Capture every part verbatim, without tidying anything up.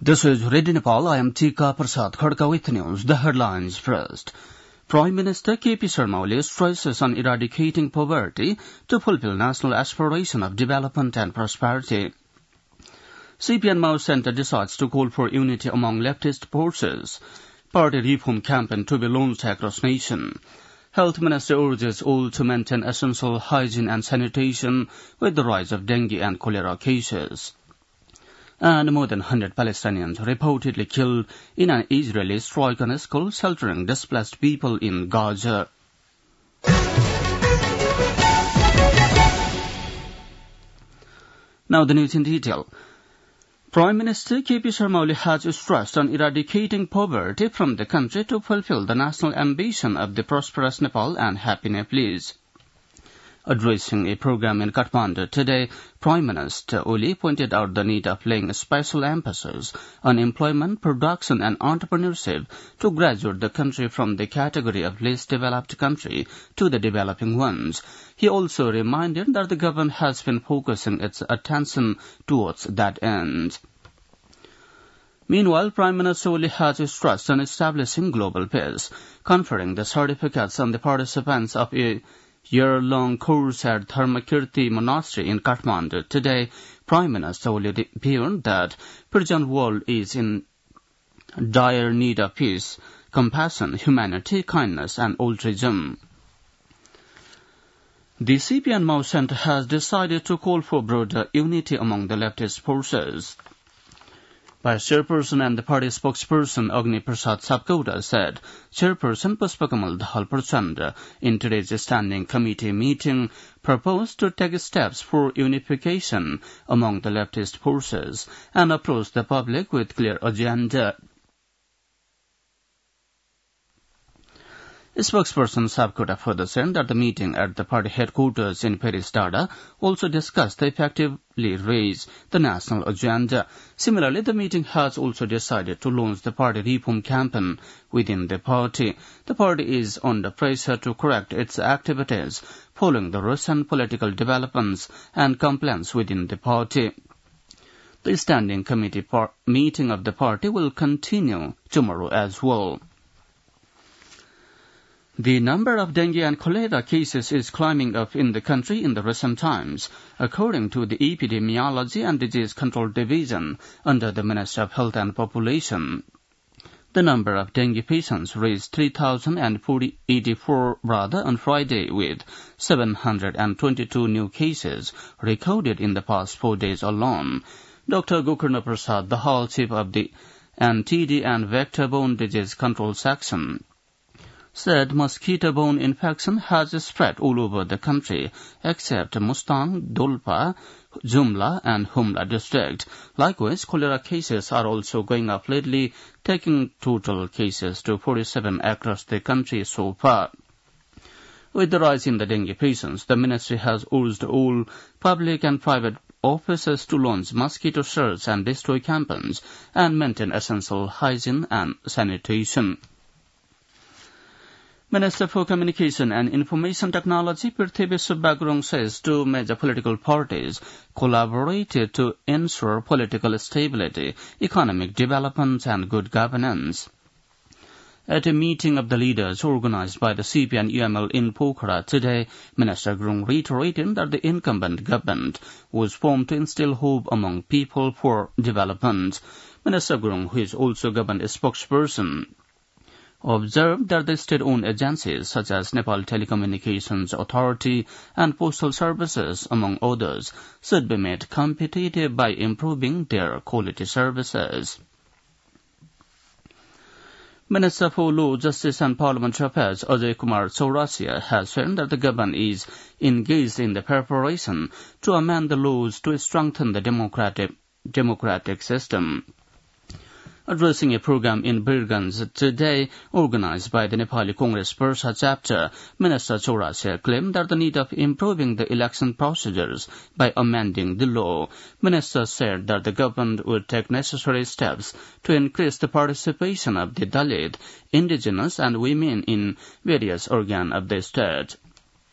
This is Radio Nepal. I am Tika Prasad Khadka with news. The headlines first. Prime Minister K P Sharma Oli stresses on eradicating poverty to fulfill national aspiration of development and prosperity. C P I Mao Centre decides to call for unity among leftist forces. Party reform campaign to be launched across nation. Health Minister urges all to maintain essential hygiene and sanitation with the rise of dengue and cholera cases. And more than one hundred Palestinians reportedly killed in an Israeli strike on a school sheltering displaced people in Gaza. Now the news in detail. Prime Minister K P Sharma Oli has stressed on eradicating poverty from the country to fulfill the national ambition of the prosperous Nepal and happy Nepalese. Addressing a program in Kathmandu today, Prime Minister Oli pointed out the need of laying a special emphasis on employment, production and entrepreneurship to graduate the country from the category of least developed country to the developing ones. He also reminded that the government has been focusing its attention towards that end. Meanwhile, Prime Minister Oli has stressed on establishing global peace, conferring the certificates on the participants of a year-long course at Dharmakirti Monastery in Kathmandu. Today, Prime Minister Oli revealed that present world is in dire need of peace, compassion, humanity, kindness and altruism. The C P I Mao Centre has decided to call for broader unity among the leftist forces. Vice Chairperson and the party spokesperson Agni Prasad Sapkota said Chairperson Pushpakamal Dahal Prachanda in today's standing committee meeting proposed to take steps for unification among the leftist forces and approach the public with clear agenda. Spokesperson Sapkota further said that the meeting at the party headquarters in Paris Dada also discussed to effectively raise the national agenda. Similarly, the meeting has also decided to launch the party reform campaign within the party. The party is under pressure to correct its activities following the recent political developments and complaints within the party. The standing committee par- meeting of the party will continue tomorrow as well. The number of dengue and cholera cases is climbing up in the country in the recent times, according to the Epidemiology and Disease Control Division under the Ministry of Health and Population. The number of dengue patients reached three thousand eighty-four rather on Friday, with seven hundred twenty-two new cases recorded in the past four days alone. Doctor Gokarna Prasad, the Hall Chief of the N T D and Vector-Borne Disease Control Section, said mosquito-borne infection has spread all over the country except Mustang, Dolpa, Jumla and Humla district. Likewise, cholera cases are also going up lately, taking total cases to forty-seven across the country so far. With the rise in the dengue patients, the ministry has urged all public and private offices to launch mosquito search and destroy campaigns and maintain essential hygiene and sanitation. Minister for Communication and Information Technology Prithvi Subbagrung says two major political parties collaborated to ensure political stability, economic development and good governance. At a meeting of the leaders organized by the C P I and U M L in Pokhara today, Minister Grung reiterated that the incumbent government was formed to instill hope among people for development. Minister Grung, who is also government spokesperson, observed that the state-owned agencies such as Nepal Telecommunications Authority and Postal Services, among others, should be made competitive by improving their quality services. Minister for Law, Justice and Parliamentary Affairs Ajay Kumar Chaurasia has said that the government is engaged in the preparation to amend the laws to strengthen the democratic, democratic system. Addressing a program in Birganj today, organized by the Nepali Congress Persha chapter, Minister Chaurasia claimed that the need of improving the election procedures by amending the law. Minister said that the government would take necessary steps to increase the participation of the Dalit, indigenous and women in various organs of the state.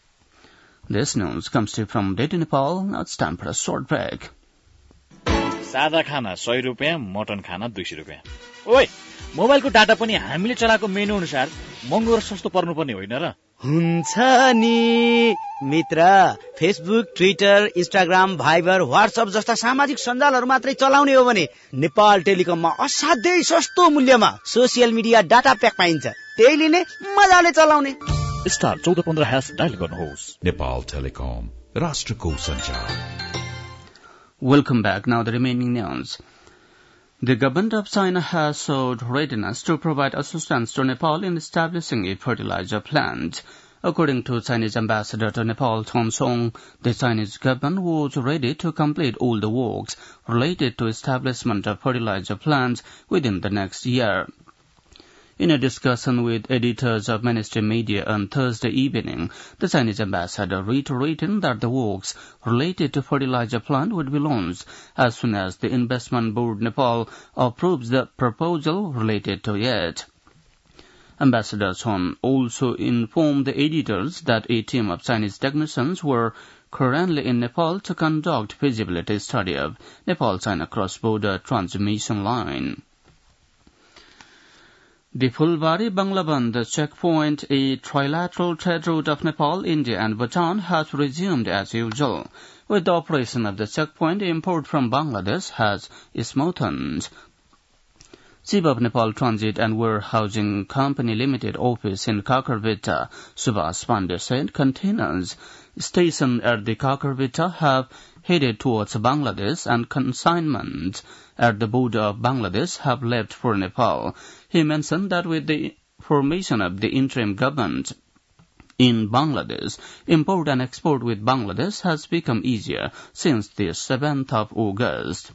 This news comes to you from Radio Nepal. Now it's time for a short break. सादा खाना सय रुपियाँ, mutton खाना दुई सय रुपियाँ। ओइ, मोबाइलको डाटा पनि हामीले चलाएको मेनु अनुसार महँगो र सस्तो पर्नुपर्ने होइन र? हुन्छ नि मित्र, Facebook, Twitter, Instagram, Viber, WhatsApp जस्ता सामाजिक सञ्जालहरू मात्रै चलाउने हो भने नेपाल टेलिकममा असाध्यै सस्तो मूल्यमा सोसियल मिडिया डाटा प्याक पाइन्छ। त्यही लिने, मजाले चलाउने। स्टार चौध पन्ध्र ह्यास डायल गर्नुहोस्। नेपाल टेलिकम, राष्ट्रको सञ्चार। Welcome back. Now the remaining news. The government of China has showed readiness to provide assistance to Nepal in establishing a fertilizer plant. According to Chinese ambassador to Nepal, Tom Song, the Chinese government was ready to complete all the works related to establishment of fertilizer plants within the next year. In a discussion with editors of mainstream media on Thursday evening, the Chinese ambassador reiterated that the works related to fertilizer plant would be launched as soon as the Investment Board Nepal approves the proposal related to it. Ambassador Son also informed the editors that a team of Chinese technicians were currently in Nepal to conduct feasibility study of Nepal-China cross-border transmission line. The Fulbari Banglaband checkpoint, a trilateral trade route of Nepal, India and Bhutan, has resumed as usual. With the operation of the checkpoint, import from Bangladesh has smoothened. Chief of Nepal Transit and Warehousing Company Limited office in Kakarvita, Subhas Pandey said containers stationed at the Kakarvita have headed towards Bangladesh and consignments at the border of Bangladesh have left for Nepal. He mentioned that with the formation of the interim government in Bangladesh, import and export with Bangladesh has become easier since the seventh of August.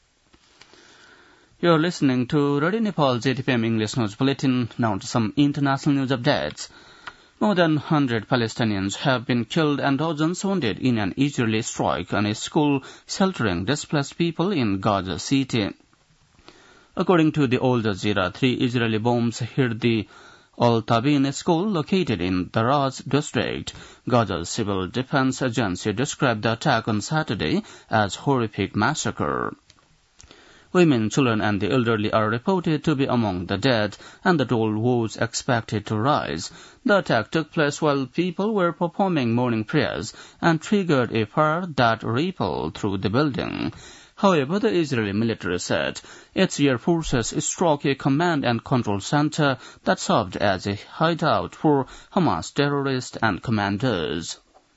You are listening to Radio Nepal J T P M English News Bulletin. Now to some international news updates. More than one hundred Palestinians have been killed and dozens wounded in an Israeli strike on a school sheltering displaced people in Gaza City. According to the Al Jazeera, three Israeli bombs hit the Al Tabin school located in Daraz district. Gaza's Civil Defense Agency described the attack on Saturday as horrific massacre. Women, children and the elderly are reported to be among the dead, and the toll was expected to rise. The attack took place while people were performing morning prayers and triggered a fire that rippled through the building. However, the Israeli military said its air forces struck a command and control center that served as a hideout for Hamas terrorists and commanders.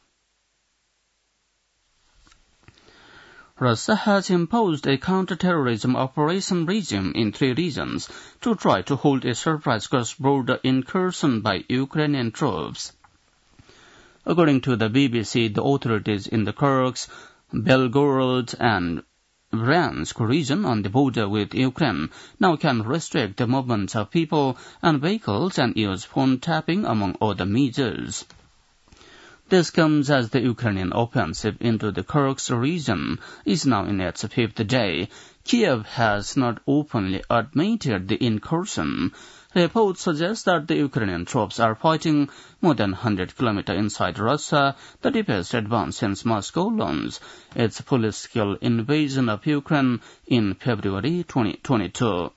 Russia has imposed a counter-terrorism operation regime in three regions to try to hold a surprise cross-border incursion by Ukrainian troops. According to the B B C, the authorities in the Kursk, Belgorod and Bryansk region on the border with Ukraine now can restrict the movement of people and vehicles and use phone tapping among other measures. This comes as the Ukrainian offensive into the Kursk region is now in its fifth day. Kiev has not openly admitted the incursion. Reports suggest that the Ukrainian troops are fighting more than one hundred kilometers inside Russia, the deepest advance since Moscow launched its full-scale invasion of Ukraine in February twenty twenty-two.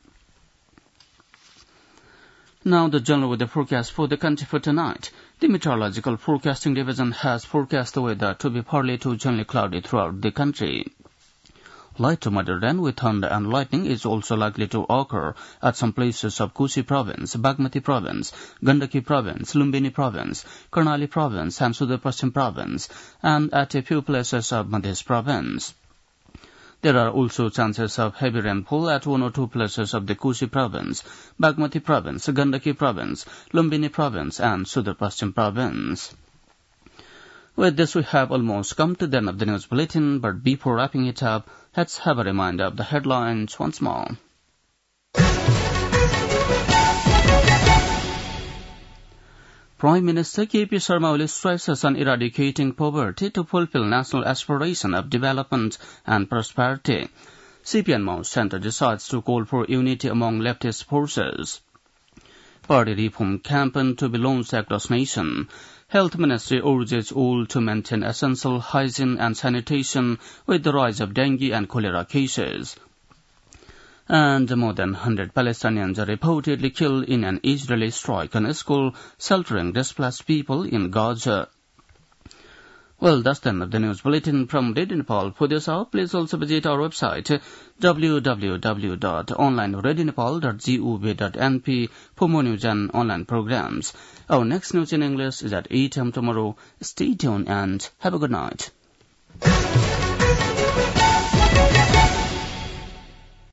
Now the general weather forecast for the country for tonight. The Meteorological Forecasting Division has forecast the weather to be partly to generally cloudy throughout the country. Light to moderate rain with thunder and lightning is also likely to occur at some places of Kusi Province, Bagmati Province, Gandaki Province, Lumbini Province, Karnali Province, and Sudar Paschim Province, and at a few places of Madhya Province. There are also chances of heavy rainfall at one or two places of the Kusi Province, Bagmati Province, Gandaki Province, Lumbini Province, and Sudar Paschim Province. With this, we have almost come to the end of the news bulletin, but before wrapping it up, let's have a reminder of the headlines once more. Prime Minister K P Sharma Oli stresses on eradicating poverty to fulfill national aspiration of development and prosperity. C P I Maoist Center decides to call for unity among leftist forces. party reform campaign to be launched across nation. Health Ministry urges all to maintain essential hygiene and sanitation with the rise of dengue and cholera cases. And more than one hundred Palestinians are reportedly killed in an Israeli strike on a school sheltering displaced people in Gaza. Well, that's the end of the news bulletin from Radio Nepal. For this hour, please also visit our website w w w dot online radio nepal dot gov dot n p for more news and online programs. Our next news in English is at eight a m tomorrow. Stay tuned and have a good night.